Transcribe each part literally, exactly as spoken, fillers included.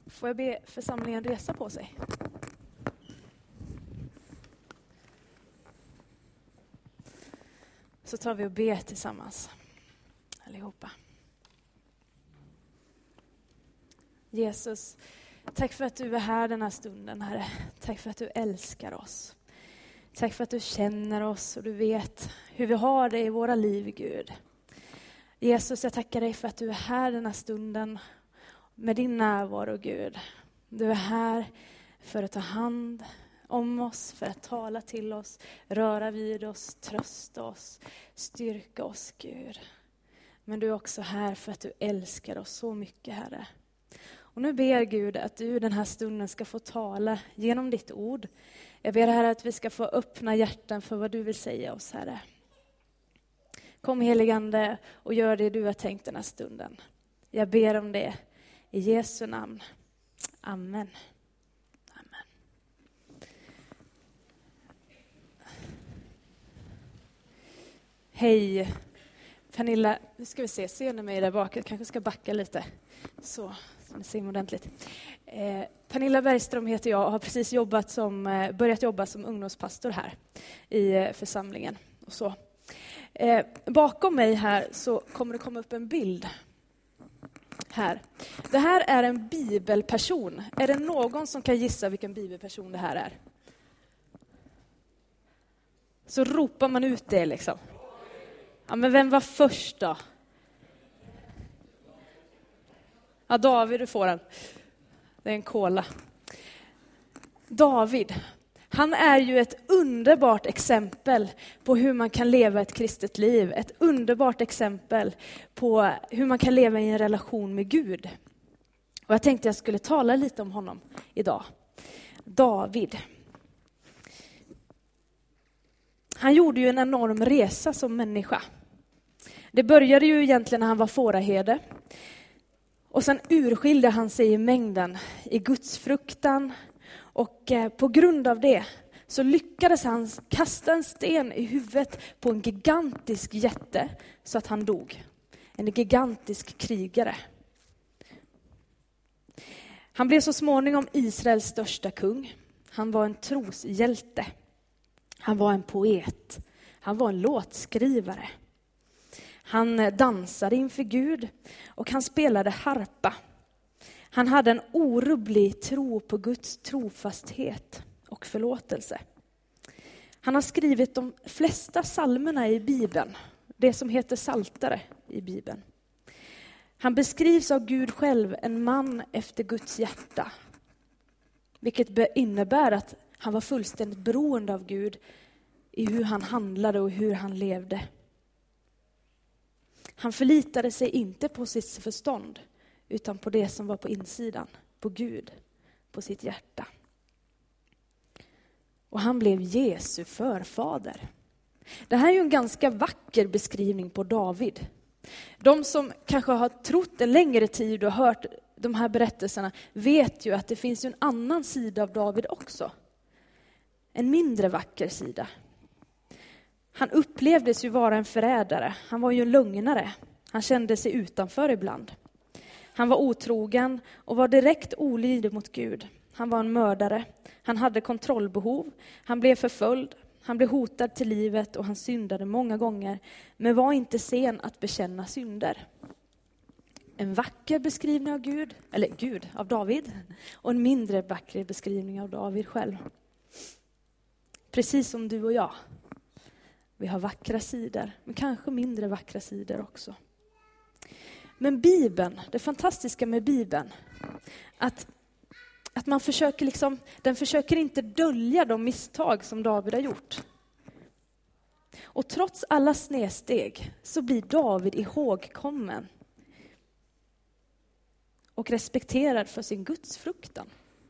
Får jag be församlingen resa på sig? Så tar vi och ber tillsammans. Allihopa. Jesus, tack för att du är här den här stunden, Herre. Tack för att du älskar oss. Tack för att du känner oss och du vet hur vi har det i våra liv, Gud. Jesus, jag tackar dig för att du är här den här stunden med din närvaro, Gud. Du är här för att ta hand om oss, för att tala till oss, röra vid oss, trösta oss, styrka oss, Gud. Men du är också här för att du älskar oss så mycket, Herre. Och nu ber Gud att du den här stunden ska få tala genom ditt ord. Jag ber, Herre, att vi ska få öppna hjärtan för vad du vill säga oss, Herre. Kom, heligande, och gör det du har tänkt den här stunden. Jag ber om det i Jesu namn. Amen. Amen. Hej. Pernilla, nu ska vi se, ser ni mig där bak? Jag kanske ska backa lite. Så, så ni ser ordentligt. Eh, Pernilla Bergström heter jag och har precis jobbat som, eh, börjat jobba som ungdomspastor här i eh, församlingen. Och så. Eh, bakom mig här så kommer det komma upp en bild. Här. Det här är en bibelperson. Är det någon som kan gissa vilken bibelperson det här är? Så ropar man ut det liksom. Ja, men vem var först då? Ja, David, du får den. Det är en kola. David, han är ju ett underbart exempel på hur man kan leva ett kristet liv. Ett underbart exempel på hur man kan leva i en relation med Gud. Och jag tänkte jag skulle tala lite om honom idag. David. Han gjorde ju en enorm resa som människa. Det började ju egentligen när han var fåraherde. Och sen urskilde han sig i mängden, i Guds fruktan. Och på grund av det så lyckades han kasta en sten i huvudet på en gigantisk jätte så att han dog. En gigantisk krigare. Han blev så småningom Israels största kung. Han var en troshjälte. Han var en poet. Han var en låtskrivare. Han dansade inför Gud och han spelade harpa. Han hade en orubblig tro på Guds trofasthet och förlåtelse. Han har skrivit de flesta psalmerna i Bibeln, det som heter Psaltare i Bibeln. Han beskrivs av Gud själv, en man efter Guds hjärta. Vilket innebär att han var fullständigt beroende av Gud i hur han handlade och hur han levde. Han förlitade sig inte på sitt förstånd utan på det som var på insidan, på Gud, på sitt hjärta. Och han blev Jesu förfader. Det här är ju en ganska vacker beskrivning på David. De som kanske har trott en längre tid och hört de här berättelserna vet ju att det finns ju en annan sida av David också. En mindre vacker sida. Han upplevdes ju vara en förrädare. Han var ju en lögnare. Han kände sig utanför ibland. Han var otrogen och var direkt olydig mot Gud. Han var en mördare. Han hade kontrollbehov. Han blev förföljd. Han blev hotad till livet och han syndade många gånger. Men var inte sen att bekänna synder. En vacker beskrivning av Gud, eller Gud, av David. Och en mindre vacker beskrivning av David själv. Precis som du och jag. Vi har vackra sidor, men kanske mindre vackra sidor också. Men Bibeln, det fantastiska med Bibeln, att, att man försöker liksom, den försöker inte dölja de misstag som David har gjort. Och trots alla snedsteg så blir David ihågkommen och respekterad för sin gudsfruktan.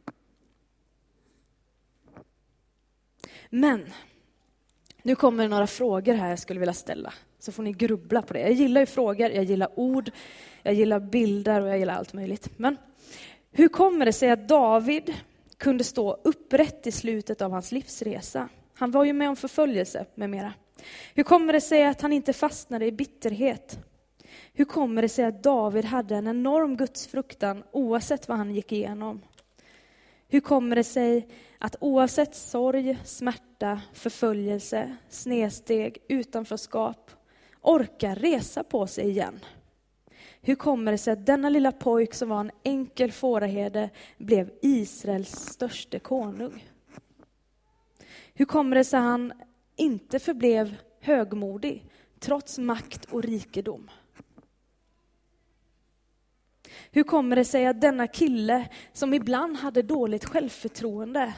Men nu kommer det några frågor här jag skulle vilja ställa. Så får ni grubbla på det. Jag gillar ju frågor, jag gillar ord, jag gillar bilder och jag gillar allt möjligt. Men hur kommer det sig att David kunde stå upprätt i slutet av hans livsresa? Han var ju med om förföljelse med mera. Hur kommer det sig att han inte fastnade i bitterhet? Hur kommer det sig att David hade en enorm gudsfruktan oavsett vad han gick igenom? Hur kommer det sig att oavsett sorg, smärta, förföljelse, snedsteg, utanförskap orkar resa på sig igen? Hur kommer det sig att denna lilla pojk som var en enkel fåraherde blev Israels störste konung? Hur kommer det sig att han inte förblev högmodig trots makt och rikedom? Hur kommer det sig att denna kille som ibland hade dåligt självförtroende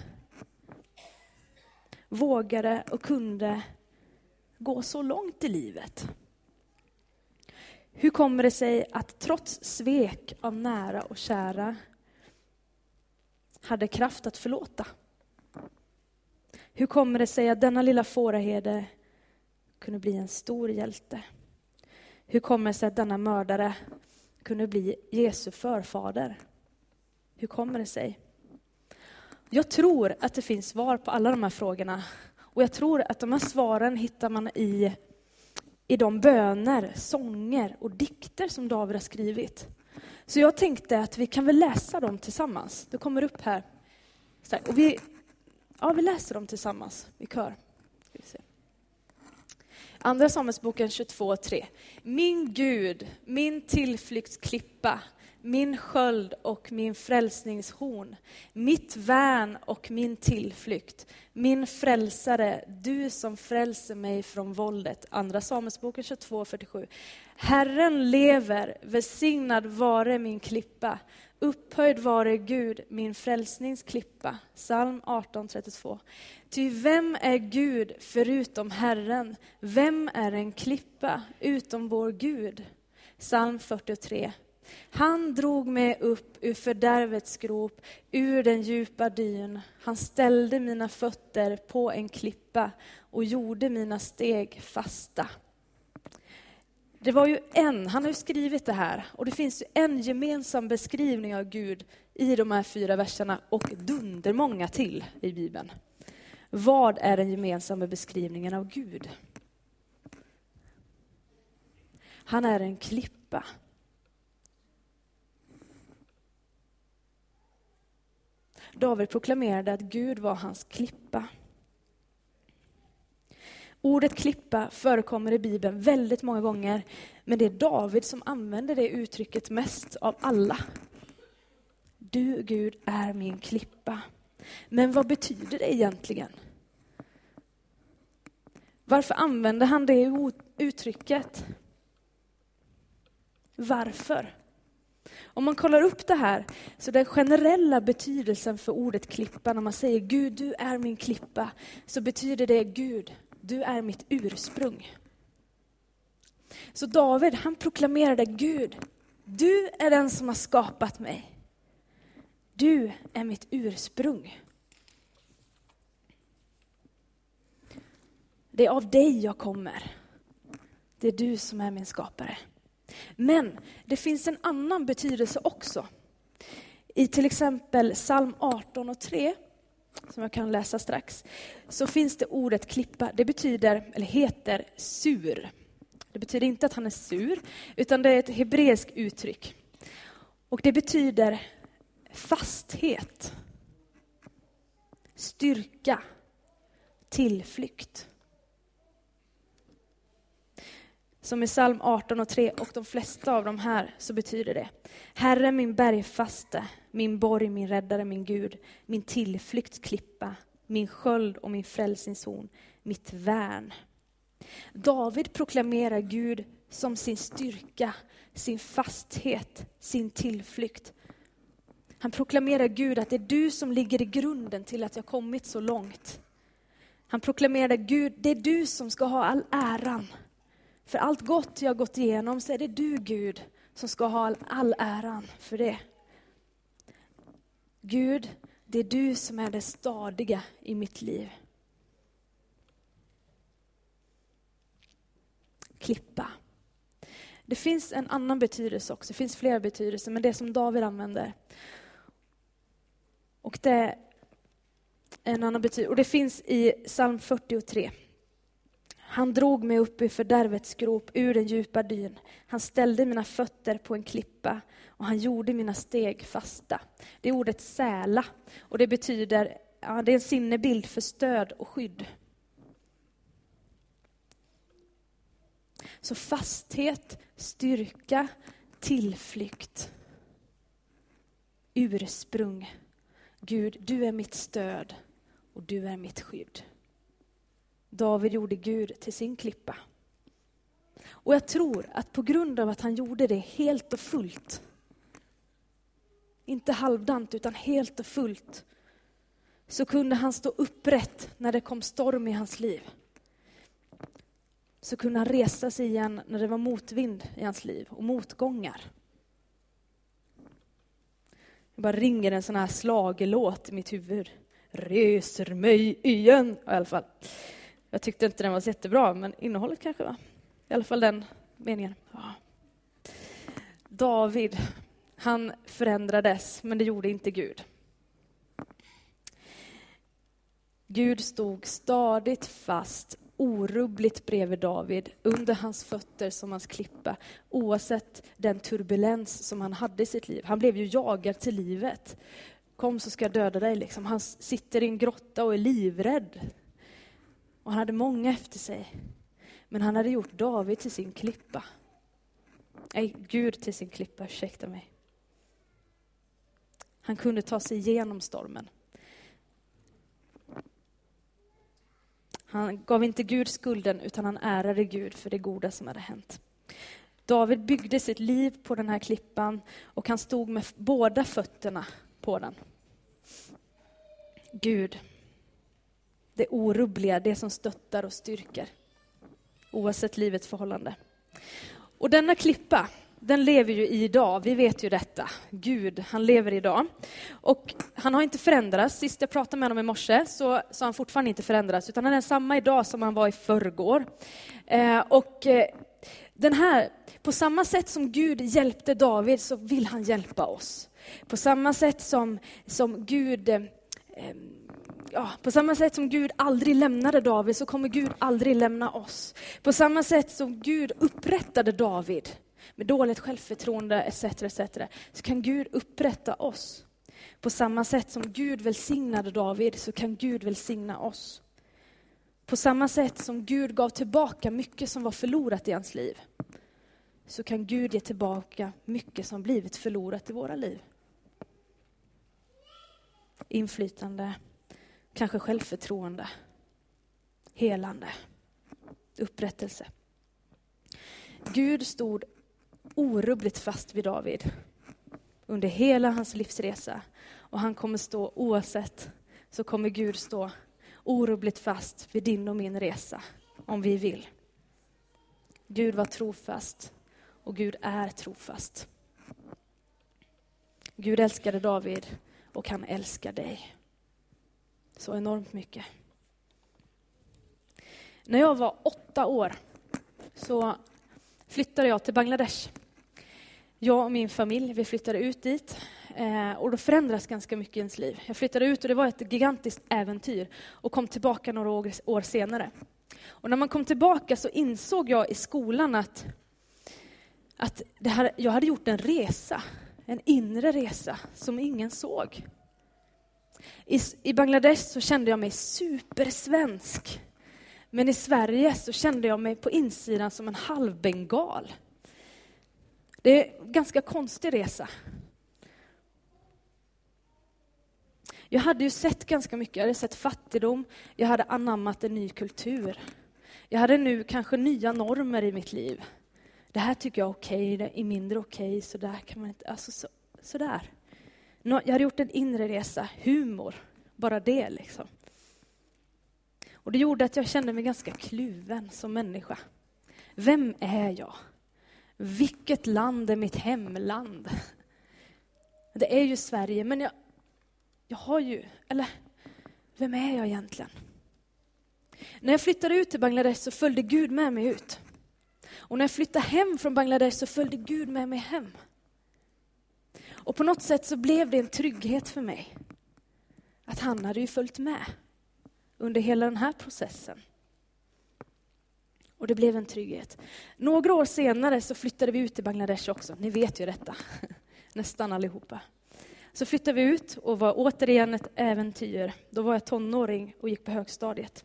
vågade och kunde gå så långt i livet? Hur kommer det sig att trots svek av nära och kära hade kraft att förlåta? Hur kommer det sig att denna lilla fåraherde kunde bli en stor hjälte? Hur kommer det sig att denna mördare kunde bli Jesu förfader? Hur kommer det sig? Jag tror att det finns svar på alla de här frågorna. Och jag tror att de här svaren hittar man i, i de böner, sånger och dikter som David har skrivit. Så jag tänkte att vi kan väl läsa dem tillsammans. Det kommer upp här. Och vi, ja, vi läser dem tillsammans i kör. Ska vi se. Andra Samuelsboken tjugotvå tre. Min Gud, min tillflyktsklippa, min sköld och min frälsningshorn, mitt värn och min tillflykt, min frälsare, du som frälser mig från våldet. Andra Samuelsboken tjugotvå fyrtiosju. Herren lever, välsignad vare min klippa, upphöjd vare Gud, min frälsningsklippa. Psalm arton trettiotvå. Ty vem är Gud förutom Herren? Vem är en klippa utom vår Gud? Psalm fyrtiotre. Han drog mig upp ur fördärvets grop, ur den djupa dyn. Han ställde mina fötter på en klippa och gjorde mina steg fasta. Det var ju en, han har ju skrivit det här, och det finns ju en gemensam beskrivning av Gud i de här fyra verserna och dunder många till i Bibeln. Vad är den gemensamma beskrivningen av Gud? Han är en klippa. David proklamerade att Gud var hans klippa. Ordet klippa förekommer i Bibeln väldigt många gånger, men det är David som använder det uttrycket mest av alla. Du, Gud, är min klippa. Men vad betyder det egentligen? Varför använder han det uttrycket? Varför? Om man kollar upp det här, så den generella betydelsen för ordet klippa, när man säger Gud, du är min klippa, så betyder det Gud, du är mitt ursprung. Så David, han proklamerade Gud, du är den som har skapat mig. Du är mitt ursprung. Det är av dig jag kommer. Det är du som är min skapare. Men det finns en annan betydelse också. I till exempel Psalm arton och tre, som jag kan läsa strax, så finns det ordet klippa. Det betyder, eller heter, sur. Det betyder inte att han är sur, utan det är ett hebreiskt uttryck. Och det betyder fasthet, styrka, tillflykt. Som i Psalm arton och tre, och de flesta av de här, så betyder det: Herre min bergfaste, min borg, min räddare, min Gud, min tillflyktsklippa, min sköld och min frälsningshorn, mitt värn. David proklamerar Gud som sin styrka, sin fasthet, sin tillflykt. Han proklamerar Gud att det är du som ligger i grunden till att jag kommit så långt. Han proklamerar Gud, det är du som ska ha all äran. För allt gott jag har gått igenom, så är det du, Gud, som ska ha all, all äran för det. Gud, det är du som är det stadiga i mitt liv. Klippa. Det finns en annan betydelse också. Det finns flera betydelser, men det som David använder. Och det är en annan betydelse. Och det finns i Psalm fyrtiotre. Han drog mig upp ur fördärvets grop, ur den djupa dyn. Han ställde mina fötter på en klippa och han gjorde mina steg fasta. Det är ordet säla och det betyder, ja, det är en sinnebild för stöd och skydd. Så fasthet, styrka, tillflykt, ursprung. Gud, du är mitt stöd och du är mitt skydd. David gjorde Gud till sin klippa. Och jag tror att på grund av att han gjorde det helt och fullt, inte halvdant utan helt och fullt, så kunde han stå upprätt när det kom storm i hans liv. Så kunde han resa sig igen när det var motvind i hans liv och motgångar. Jag bara ringer en sån här slagelåt i mitt huvud. Reser mig igen, i alla fall. Jag tyckte inte den var så jättebra, men innehållet kanske var. I alla fall den meningen. Ja. David, han förändrades, men det gjorde inte Gud. Gud stod stadigt fast, orubbligt bredvid David, under hans fötter som hans klippa, oavsett den turbulens som han hade i sitt liv. Han blev ju jagad till livet. Kom så ska jag döda dig, liksom. Han sitter i en grotta och är livrädd. Och han hade många efter sig. Men han hade gjort David till sin klippa. Nej, Gud till sin klippa, ursäkta mig. Han kunde ta sig igenom stormen. Han gav inte Gud skulden utan han ärade Gud för det goda som hade hänt. David byggde sitt liv på den här klippan och han stod med båda fötterna på den. Gud, det orubbliga, det som stöttar och styrker, oavsett livets förhållande. Och denna klippa, den lever ju idag, vi vet ju detta. Gud, han lever idag. Och han har inte förändrats. Sist jag pratade med honom i morse så, så har han fortfarande inte förändrats, utan han är samma idag som han var i förrgår. Eh, och eh, den här, på samma sätt som Gud hjälpte David så vill han hjälpa oss. På samma sätt som, som Gud... Eh, Ja, på samma sätt som Gud aldrig lämnade David så kommer Gud aldrig lämna oss. På samma sätt som Gud upprättade David med dåligt självförtroende et cetera et cetera så kan Gud upprätta oss. På samma sätt som Gud välsignade David så kan Gud välsigna oss. På samma sätt som Gud gav tillbaka mycket som var förlorat i hans liv så kan Gud ge tillbaka mycket som blivit förlorat i våra liv. Inflytande, kanske självförtroende, helande, upprättelse. Gud stod orubbligt fast vid David under hela hans livsresa. Och han kommer stå oavsett, så kommer Gud stå orubbligt fast vid din och min resa, om vi vill. Gud var trofast och Gud är trofast. Gud älskade David och han älskar dig. Så enormt mycket. När jag var åtta år så flyttade jag till Bangladesh. Jag och min familj, vi flyttade ut dit. Eh, och då förändras ganska mycket i ens liv. Jag flyttade ut och det var ett gigantiskt äventyr. Och kom tillbaka några år, år senare. Och när man kom tillbaka så insåg jag i skolan att, att det här, jag hade gjort en resa. En inre resa som ingen såg. I, I Bangladesh så kände jag mig supersvensk. Men i Sverige så kände jag mig på insidan som en halvbengal. Det är en ganska konstig resa. Jag hade ju sett ganska mycket. Jag hade sett fattigdom. Jag hade anammat en ny kultur. Jag hade nu kanske nya normer i mitt liv. Det här tycker jag är okej, det är mindre okej. Så där kan man inte, alltså så, så där. Jag hade gjort en inre resa, humor. Bara det liksom. Och det gjorde att jag kände mig ganska kluven som människa. Vem är jag? Vilket land är mitt hemland? Det är ju Sverige, men jag, jag har ju, eller vem är jag egentligen? När jag flyttade ut till Bangladesh så följde Gud med mig ut. Och när jag flyttade hem från Bangladesh så följde Gud med mig hem. Och på något sätt så blev det en trygghet för mig. Att han hade ju följt med under hela den här processen. Och det blev en trygghet. Några år senare så flyttade vi ut till Bangladesh också. Ni vet ju detta. Nästan allihopa. Så flyttade vi ut och var återigen ett äventyr. Då var jag tonåring och gick på högstadiet.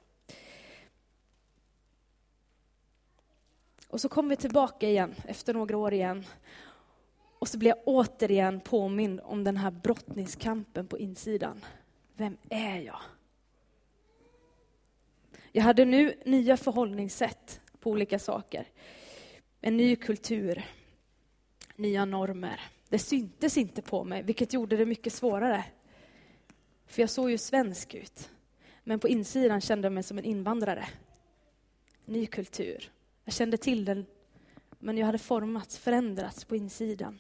Och så kom vi tillbaka igen efter några år igen. Och så blev jag återigen påmind om den här brottningskampen på insidan. Vem är jag? Jag hade nu nya förhållningssätt på olika saker. En ny kultur. Nya normer. Det syntes inte på mig, vilket gjorde det mycket svårare. För jag såg ju svensk ut. Men på insidan kände jag mig som en invandrare. Ny kultur. Jag kände till den, men jag hade formats, förändrats på insidan.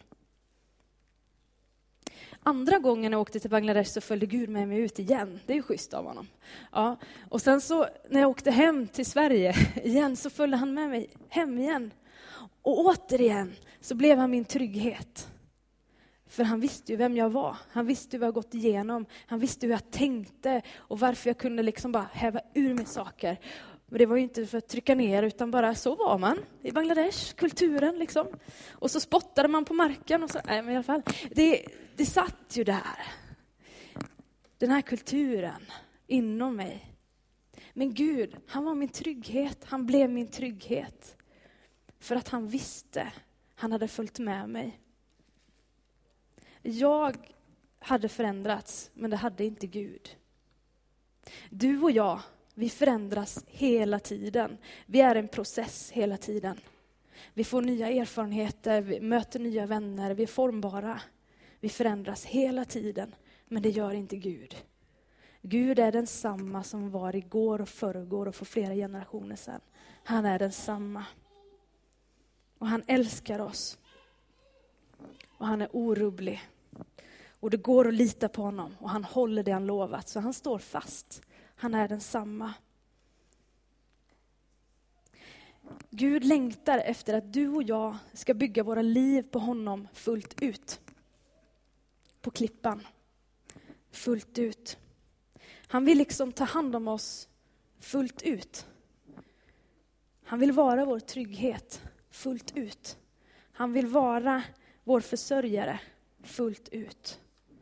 Andra gången jag åkte till Bangladesh så följde Gud med mig ut igen. Det är ju schysst av honom. Ja. Och sen så när jag åkte hem till Sverige igen så följde han med mig hem igen. Och återigen så blev han min trygghet. För han visste ju vem jag var. Han visste vad jag gått igenom. Han visste hur jag tänkte och varför jag kunde liksom bara häva ur mig saker. Men det var ju inte för att trycka ner, utan bara så var man i Bangladesh, kulturen liksom. Och så spottade man på marken och så, nej men i alla fall. Det, det satt ju där. Den här kulturen inom mig. Men Gud, han var min trygghet. Han blev min trygghet. För att han visste, han hade följt med mig. Jag hade förändrats, men det hade inte Gud. Du och jag, vi förändras hela tiden. Vi är en process hela tiden. Vi får nya erfarenheter, vi möter nya vänner, vi är formbara. Vi förändras hela tiden, men det gör inte Gud. Gud är densamma som var igår och förrgår och för flera generationer sedan. Han är densamma. Och han älskar oss. Och han är orubblig. Och det går att lita på honom. Och han håller det han lovat. Så han står fast. Han är densamma. Gud längtar efter att du och jag ska bygga våra liv på honom fullt ut. På klippan. Fullt ut. Han vill liksom ta hand om oss fullt ut. Han vill vara vår trygghet fullt ut. Han vill vara vår försörjare fullt ut.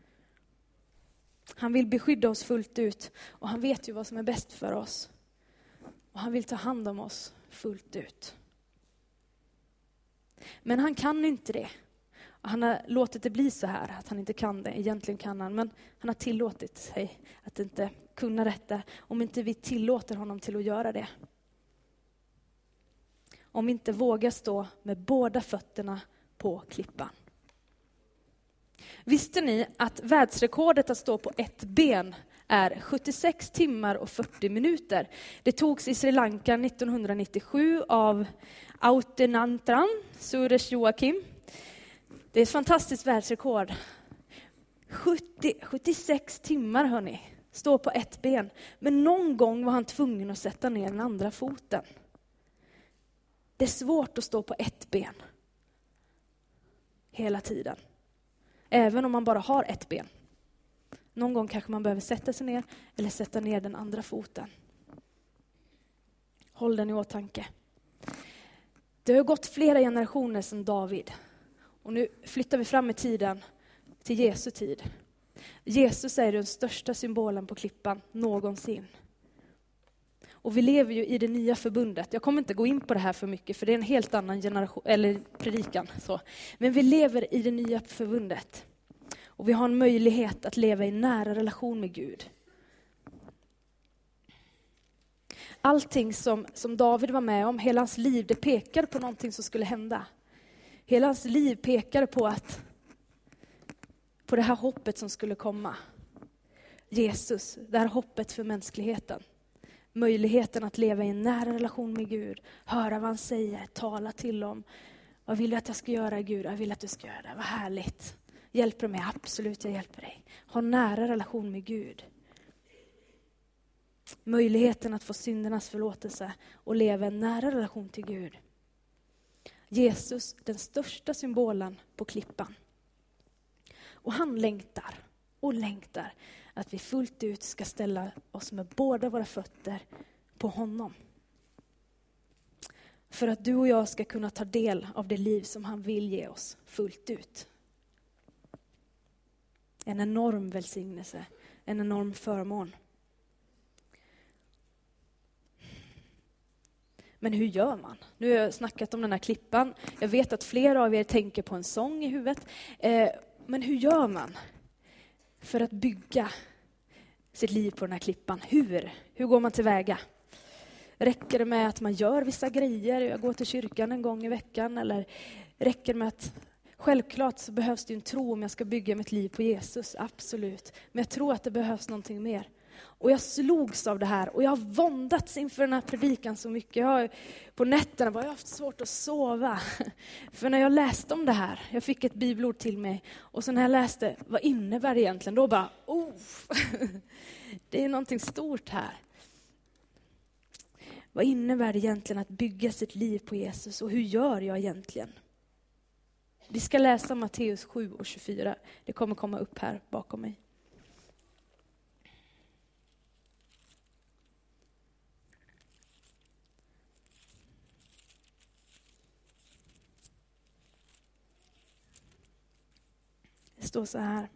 Han vill beskydda oss fullt ut. Och han vet ju vad som är bäst för oss. Och han vill ta hand om oss fullt ut. Men han kan inte det. Och han har låtit det bli så här att han inte kan det. Egentligen kan han, men han har tillåtit sig att inte kunna detta. Om inte vi tillåter honom till att göra det. Om vi inte vågar stå med båda fötterna på klippan. Visste ni att världsrekordet att stå på ett ben är sjuttiosex timmar och fyrtio minuter? Det togs i Sri Lanka nittonhundranittiosju av Autenantran Suresh Joakim. Det är ett fantastiskt världsrekord. sjuttio, sjuttiosex timmar hörni, stå på ett ben. Men någon gång var han tvungen att sätta ner den andra foten. Det är svårt att stå på ett ben hela tiden. Även om man bara har ett ben. Någon gång kanske man behöver sätta sig ner eller sätta ner den andra foten. Håll den i åtanke. Det har gått flera generationer sedan David. Och nu flyttar vi fram i tiden till Jesu tid. Jesus är den största symbolen på klippan någonsin. Och vi lever ju i det nya förbundet. Jag kommer inte gå in på det här för mycket, för det är en helt annan generation, eller predikan. Så. Men vi lever i det nya förbundet. Och vi har en möjlighet att leva i nära relation med Gud. Allting som, som David var med om, hela hans liv, det pekar på någonting som skulle hända. Hela hans liv pekar på att på det här hoppet som skulle komma. Jesus, det här hoppet för mänskligheten. Möjligheten att leva i en nära relation med Gud. Höra vad han säger, tala till dem. Vad vill du att jag ska göra, Gud? Jag vill att du ska göra det. Vad härligt. Hjälper du mig? Absolut, jag hjälper dig. Ha en nära relation med Gud. Möjligheten att få syndernas förlåtelse och leva en nära relation till Gud. Jesus, den största symbolen på klippan. Och han längtar och längtar att vi fullt ut ska ställa oss med båda våra fötter på honom. För att du och jag ska kunna ta del av det liv som han vill ge oss fullt ut. En enorm välsignelse, en enorm förmån. Men hur gör man? Nu har jag snackat om den här klippan. Jag vet att flera av er tänker på en sång i huvudet. Eh, men hur gör man för att bygga sitt liv på den här klippan? Hur? Hur går man tillväga? Räcker det med att man gör vissa grejer? Jag går till kyrkan en gång i veckan. Eller räcker det med att... Självklart så behövs det en tro om jag ska bygga mitt liv på Jesus. Absolut. Men jag tror att det behövs någonting mer. Och jag slogs av det här. Och jag har våndats inför den här predikan så mycket. Jag har, på nätterna har jag haft svårt att sova. För när jag läste om det här. Jag fick ett bibelord till mig. Och så när jag läste, vad innebär det egentligen? Då bara, oh! Det är någonting stort här. Vad innebär det egentligen att bygga sitt liv på Jesus? Och hur gör jag egentligen? Vi ska läsa Matteus sju och tjugofyra. Det kommer komma upp här bakom mig. Det står så här.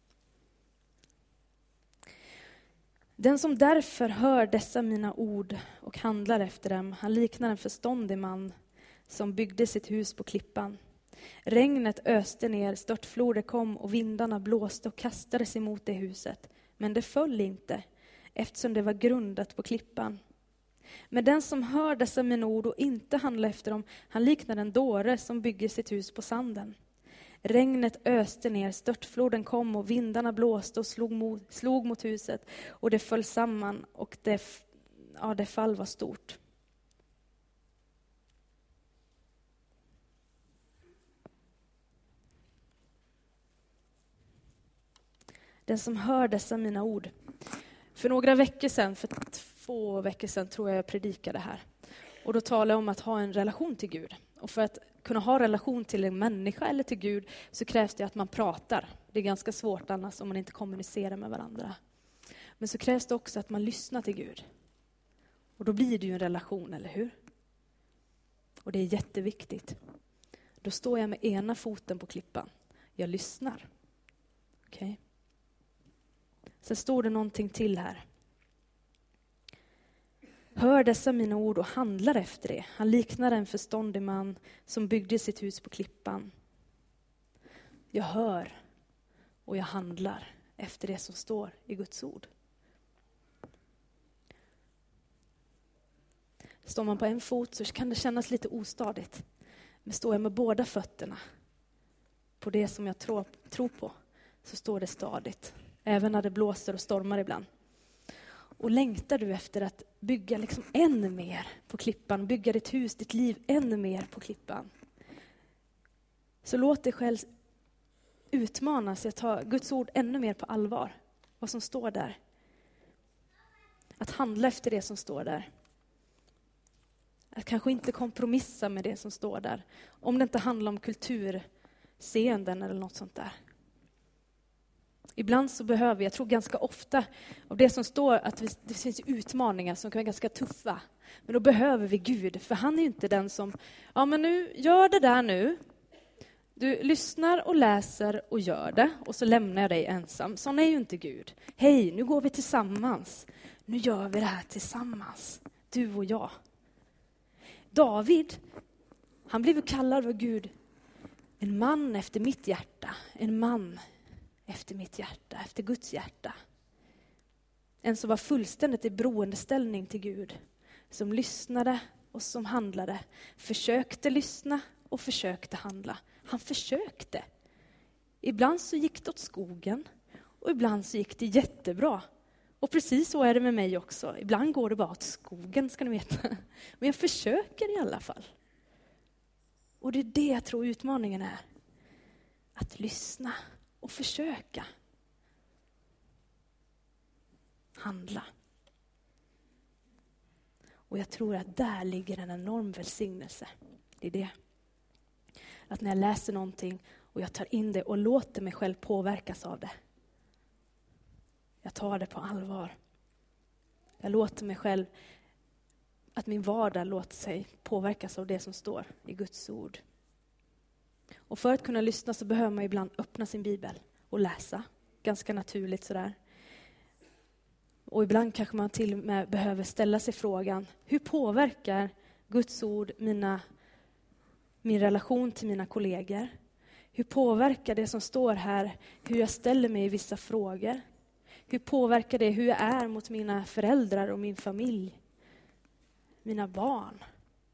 Den som därför hör dessa mina ord och handlar efter dem, han liknar en förståndig man som byggde sitt hus på klippan. Regnet öste ner, störtfloder kom och vindarna blåste och kastades emot det huset. Men det föll inte, eftersom det var grundat på klippan. Men den som hör dessa mina ord och inte handlar efter dem, han liknar en dåre som bygger sitt hus på sanden. Regnet öste ner, störtfloden kom och vindarna blåste och slog mot, slog mot huset. Och det föll samman och det, ja, det fall var stort. Den som hör dessa mina ord. För några veckor sedan, för två veckor sedan tror jag jag predikade här. Och då talade jag om att ha en relation till Gud. Och för att kunna ha relation till en människa eller till Gud så krävs det att man pratar. Det är ganska svårt annars om man inte kommunicerar med varandra. Men så krävs det också att man lyssnar till Gud. Och då blir det ju en relation, eller hur? Och det är jätteviktigt. Då står jag med ena foten på klippan. Jag lyssnar. Okej? Okay. Sen står det någonting till här. Hör dessa mina ord och handlar efter det. Han liknar en förståndig man som byggde sitt hus på klippan. Jag hör och jag handlar efter det som står i Guds ord. Står man på en fot så kan det kännas lite ostadigt. Men står jag med båda fötterna på det som jag tror, tror på så står det stadigt. Även när det blåser och stormar ibland. Och längtar du efter att bygga liksom ännu mer på klippan, bygga ditt hus, ditt liv ännu mer på klippan. Så låt dig själv utmanas att ta Guds ord ännu mer på allvar. Vad som står där. Att handla efter det som står där. Att kanske inte kompromissa med det som står där. Om det inte handlar om kulturseenden eller något sånt där. Ibland så behöver, jag tror ganska ofta, av det som står att det finns utmaningar som kan vara ganska tuffa. Men då behöver vi Gud, för han är ju inte den som, ja men nu, gör det där nu. Du lyssnar och läser och gör det och så lämnar jag dig ensam. Sån är ju inte Gud. Hej, nu går vi tillsammans. Nu gör vi det här tillsammans, du och jag. David, han blev kallad av Gud, en man efter mitt hjärta, en man efter mitt hjärta, efter Guds hjärta. En som var fullständigt i beroendeställning till Gud. Som lyssnade och som handlade. Försökte lyssna och försökte handla. Han försökte. Ibland så gick det åt skogen. Och ibland så gick det jättebra. Och precis så är det med mig också. Ibland går det bara åt skogen, ska ni veta. Men jag försöker i alla fall. Och det är det jag tror utmaningen är. Att lyssna. Och försöka handla. Och jag tror att där ligger en enorm välsignelse. Det är det. Att när jag läser någonting och jag tar in det och låter mig själv påverkas av det. Jag tar det på allvar. Jag låter mig själv att min vardag låter sig påverkas av det som står i Guds ord. Och för att kunna lyssna så behöver man ibland öppna sin bibel och läsa. Ganska naturligt sådär. Och ibland kanske man till och med behöver ställa sig frågan, hur påverkar Guds ord mina, min relation till mina kollegor? Hur påverkar det som står här hur jag ställer mig i vissa frågor? Hur påverkar det hur jag är mot mina föräldrar och min familj? Mina barn?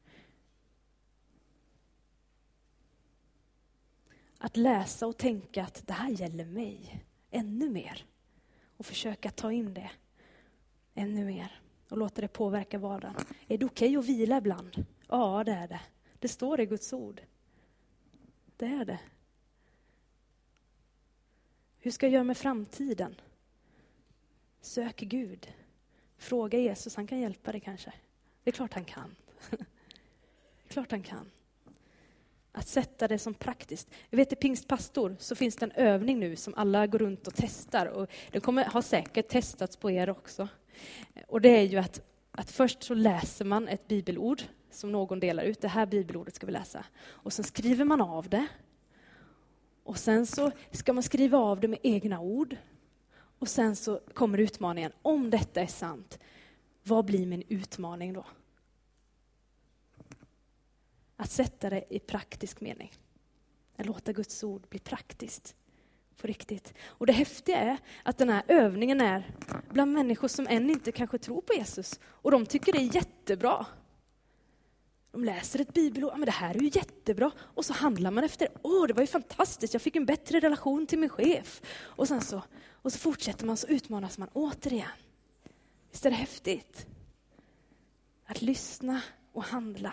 Att läsa och tänka att det här gäller mig ännu mer. Och försöka ta in det ännu mer. Och låta det påverka vardagen. Är det okej att vila ibland? Ja, det är det. Det står i Guds ord. Det är det. Hur ska jag göra med framtiden? Sök Gud. Fråga Jesus, han kan hjälpa dig kanske. Det är klart han kan. Det är klart han kan. Att sätta det som praktiskt. Jag vet i Pingstpastor så finns det en övning nu som alla går runt och testar. Och det kommer ha säkert testats på er också. Och det är ju att, att först så läser man ett bibelord som någon delar ut. Det här bibelordet ska vi läsa. Och sen skriver man av det. Och sen så ska man skriva av det med egna ord. Och sen så kommer utmaningen. Om detta är sant, vad blir min utmaning då? Att sätta det i praktisk mening. Att låta Guds ord bli praktiskt. På riktigt. Och det häftiga är att den här övningen är bland människor som än inte kanske tror på Jesus. Och de tycker det är jättebra. De läser ett bibelord, men det här är ju jättebra. Och så handlar man efter, åh det var ju fantastiskt, jag fick en bättre relation till min chef. Och sen så, och så fortsätter man, så utmanas man återigen. Visst är det häftigt? Att lyssna och handla.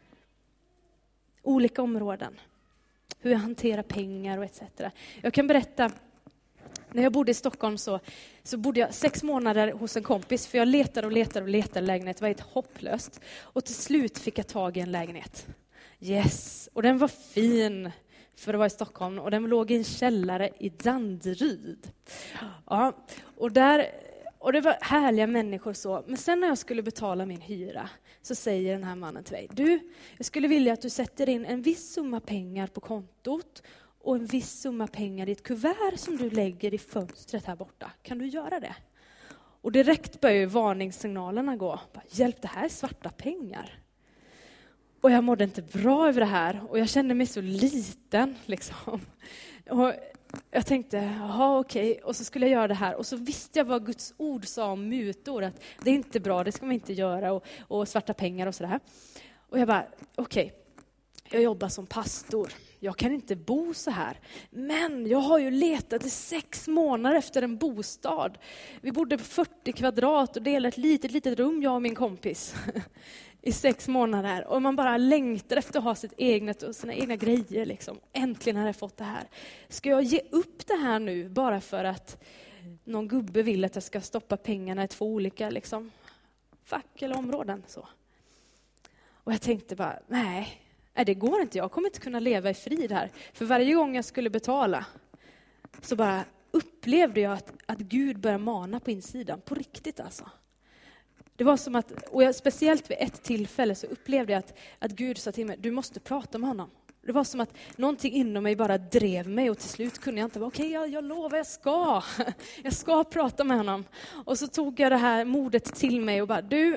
Olika områden. Hur jag hanterar pengar och et cetera. Jag kan berätta, när jag bodde i Stockholm så, så bodde jag sex månader hos en kompis. För jag letade och letade och letade lägenhet. Det var helt hopplöst. Och till slut fick jag tag i en lägenhet. Yes, och den var fin för att vara i Stockholm. Och den låg i en källare i Danderyd. Ja, och där... Och det var härliga människor så. Men sen när jag skulle betala min hyra så säger den här mannen till mig. Du, jag skulle vilja att du sätter in en viss summa pengar på kontot. Och en viss summa pengar i ett kuvert som du lägger i fönstret här borta. Kan du göra det? Och direkt börjar ju varningssignalerna gå. Hjälp, det här är svarta pengar. Och jag mådde inte bra över det här. Och jag kände mig så liten liksom. Och jag tänkte, jaha okej, okay. Och så skulle jag göra det här. Och så visste jag vad Guds ord sa om mutor. Att det är inte bra, det ska man inte göra. Och, och svarta pengar och sådär. Och jag bara, okej. Okay. Jag jobbar som pastor. Jag kan inte bo så här. Men jag har ju letat i sex månader efter en bostad. Vi bodde på fyrtio kvadrat och delade ett litet, litet rum, jag och min kompis. I sex månader. Och man bara längtar efter att ha sitt egnet och sina egna grejer. Liksom. Äntligen har jag fått det här. Ska jag ge upp det här nu bara för att någon gubbe vill att jag ska stoppa pengarna i två olika liksom, fack eller områden? Så. Och jag tänkte bara, nej. Nej, det går inte. Jag kommer inte kunna leva i frid här. För varje gång jag skulle betala så bara upplevde jag att, att Gud började mana på insidan. På riktigt alltså. Det var som att, och jag, speciellt vid ett tillfälle så upplevde jag att, att Gud sa till mig, du måste prata med honom. Det var som att någonting inom mig bara drev mig och till slut kunde jag inte vara, okej okay, jag, jag lovar, jag ska. Jag ska prata med honom. Och så tog jag det här modet till mig och bara, du...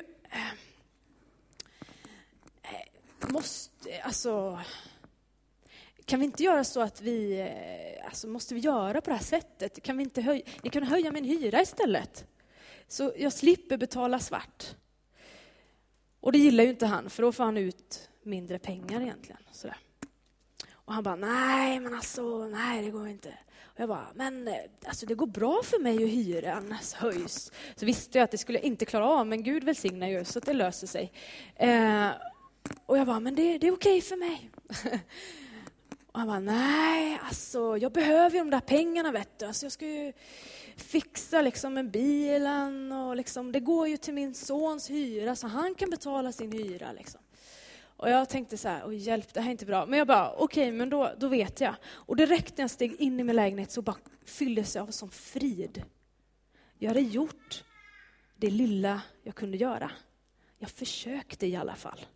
Måste, alltså, kan vi inte göra så att vi, alltså måste vi göra på det här sättet? Kan vi inte höja, ni kan höja min hyra istället. Så jag slipper betala svart. Och det gillar ju inte han, för då får han ut mindre pengar egentligen. Sådär. Och han bara, nej men alltså, nej det går inte. Och jag bara, men alltså det går bra för mig och hyran höjs. Så visste jag att det skulle jag inte klara av, men Gud välsignar ju så att det löser sig. Eh, Och jag bara, men det, det är okej för mig. Och han bara, nej, alltså jag behöver ju de där pengarna, vet du. Alltså jag ska ju fixa liksom med bilen och liksom, det går ju till min sons hyra så han kan betala sin hyra liksom. Och jag tänkte så här, oj hjälp, det här är inte bra. Men jag bara, okej, okay, men då, då vet jag. Och direkt när jag steg in i min lägenhet så bara fylldes jag av som frid. Jag hade gjort det lilla jag kunde göra. Jag försökte i alla fall.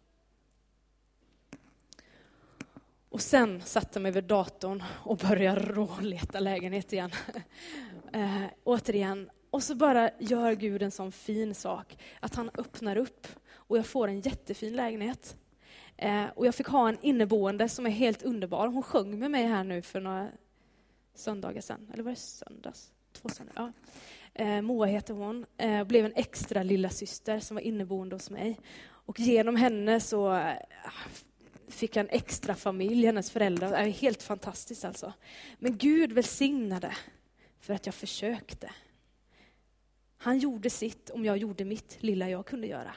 Och sen satte jag mig vid datorn och började råleta lägenhet igen. eh, återigen. Och så bara gör Gud en sån fin sak. Att han öppnar upp och jag får en jättefin lägenhet. Eh, och jag fick ha en inneboende som är helt underbar. Hon sjöng med mig här nu för några söndagar sedan. Eller var det söndags? Två söndagar, ja. Eh, Moa heter hon. Eh, blev en extra lilla syster som var inneboende hos mig. Och genom henne så eh, fick jag en extra familj, hennes föräldrar. Det är helt fantastiskt alltså. Men Gud välsignade för att jag försökte. Han gjorde sitt om jag gjorde mitt lilla jag kunde göra.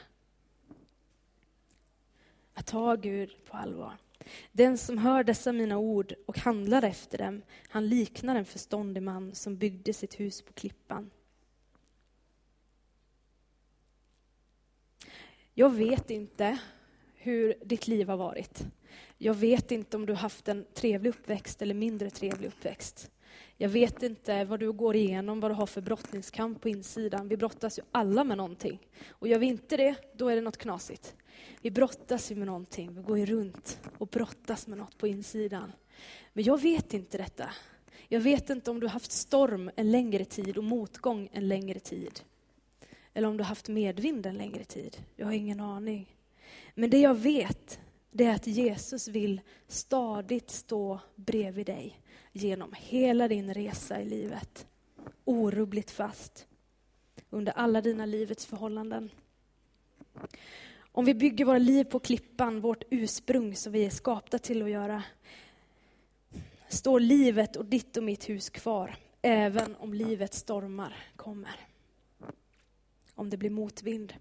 Att ta Gud på allvar. Den som hör dessa mina ord och handlar efter dem, han liknar en förståndig man som byggde sitt hus på klippan. Jag vet inte hur ditt liv har varit. Jag vet inte om du har haft en trevlig uppväxt eller mindre trevlig uppväxt. Jag vet inte vad du går igenom, vad du har för brottningskamp på insidan. Vi brottas ju alla med någonting. Och gör vi inte det, då är det något knasigt. Vi brottas ju med någonting, vi går ju runt och brottas med något på insidan. Men jag vet inte detta. Jag vet inte om du har haft storm en längre tid och motgång en längre tid. Eller om du har haft medvind en längre tid. Jag har ingen aning. Men det jag vet, det är att Jesus vill stadigt stå bredvid dig genom hela din resa i livet. Orubbligt fast under alla dina livets förhållanden. Om vi bygger våra liv på klippan, vårt ursprung som vi är skapta till att göra, står livet och ditt och mitt hus kvar, även om livets stormar kommer. Om det blir motvind.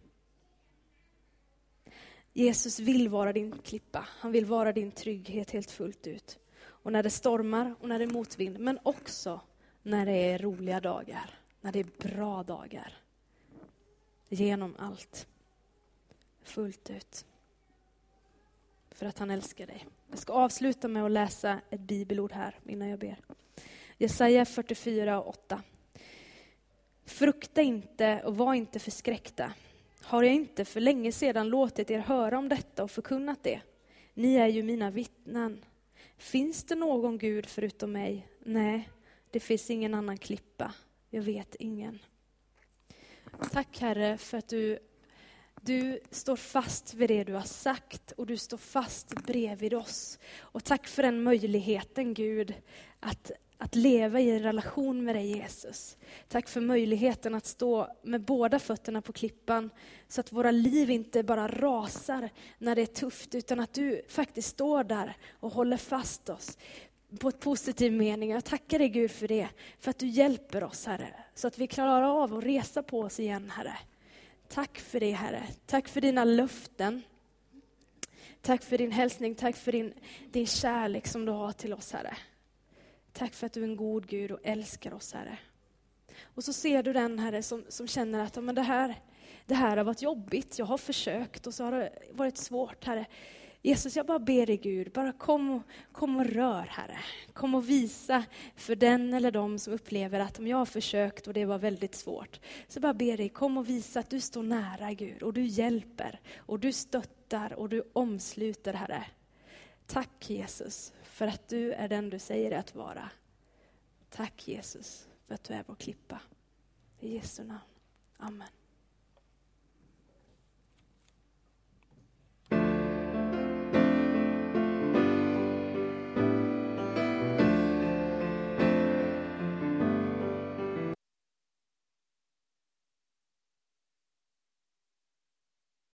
Jesus vill vara din klippa. Han vill vara din trygghet helt fullt ut. Och när det stormar och när det är motvind, men också när det är roliga dagar, när det är bra dagar. Genom allt. Fullt ut. För att han älskar dig. Jag ska avsluta med att läsa ett bibelord här innan jag ber. Jesaja fyrtiofyra åtta. Frukta inte och var inte förskräckta. Har jag inte för länge sedan låtit er höra om detta och förkunnat det? Ni är ju mina vittnen. Finns det någon Gud förutom mig? Nej, det finns ingen annan klippa. Jag vet ingen. Tack Herre för att du, du står fast vid det du har sagt och du står fast bredvid oss. Och tack för den möjligheten Gud att Att leva i en relation med dig Jesus. Tack för möjligheten att stå med båda fötterna på klippan. Så att våra liv inte bara rasar när det är tufft. Utan att du faktiskt står där och håller fast oss. På ett positiv mening. Jag tackar dig Gud för det. För att du hjälper oss Herre. Så att vi klarar av att resa på oss igen Herre. Tack för det Herre. Tack för dina löften. Tack för din hälsning. Tack för din, din kärlek som du har till oss Herre. Tack för att du är en god Gud och älskar oss, Herre. Och så ser du den, Herre, som, som känner att men det, här, det här har varit jobbigt. Jag har försökt och så har det varit svårt, Herre. Jesus, jag bara ber dig, Gud. Bara kom och, kom och rör, Herre. Kom och visa för den eller de som upplever att om jag har försökt och det var väldigt svårt. Så bara ber dig, kom och visa att du står nära, Gud. Och du hjälper och du stöttar och du omsluter, Herre. Tack Jesus för att du är den du säger att vara. Tack Jesus för att du är vår klippa. I Jesu namn. Amen.